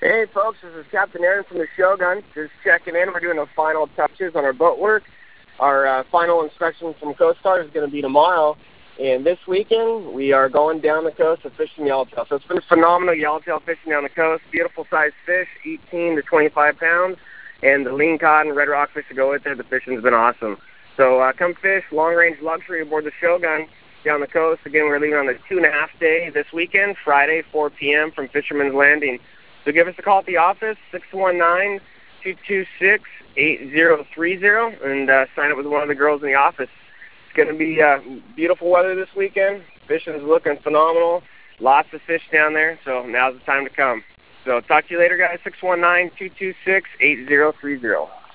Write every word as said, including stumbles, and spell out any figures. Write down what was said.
Hey folks, this is Captain Aaron from the Shogun. Just checking in. We're doing the final touches on our boat work. Our uh, final inspection from Coast Guard is going to be tomorrow. And this weekend, we are going down the coast to fish some yellowtail. So it's been phenomenal yellowtail fishing down the coast. Beautiful sized fish, eighteen to twenty-five pounds. And the lean cod and red rockfish to go with it. The fishing's been awesome. So uh, come fish, long-range luxury aboard the Shogun down the coast. Again, we're leaving on the two-and-a-half day this weekend, Friday, four p m from Fisherman's Landing. So give us a call at the office, six one nine, two two six, eight zero three zero, and uh, sign up with one of the girls in the office. It's going to be uh, beautiful weather this weekend. Fishing's looking phenomenal. Lots of fish down there, so now's the time to come. So talk to you later, guys, six one nine, two two six, eight zero three zero.